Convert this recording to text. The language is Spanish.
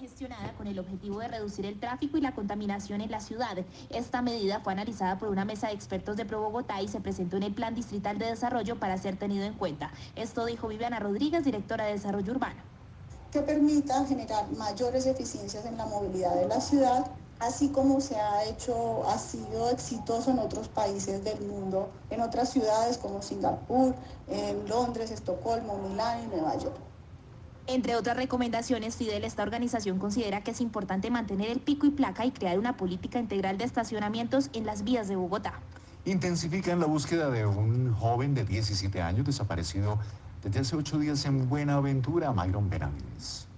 congestionada con el objetivo de reducir el tráfico y la contaminación en la ciudad. Esta medida fue analizada por una mesa de expertos de ProBogotá y se presentó en el Plan Distrital de Desarrollo para ser tenido en cuenta. Esto dijo Viviana Rodríguez, directora de Desarrollo Urbano. Que permita generar mayores eficiencias en la movilidad de la ciudad, así como ha sido exitoso en otros países del mundo, en otras ciudades como Singapur, en Londres, Estocolmo, Milán y Nueva York. Entre otras recomendaciones, Fidel, esta organización considera que es importante mantener el pico y placa y crear una política integral de estacionamientos en las vías de Bogotá. Intensifican la búsqueda de un joven de 17 años desaparecido desde hace 8 días en Buenaventura, Mayron Benavides.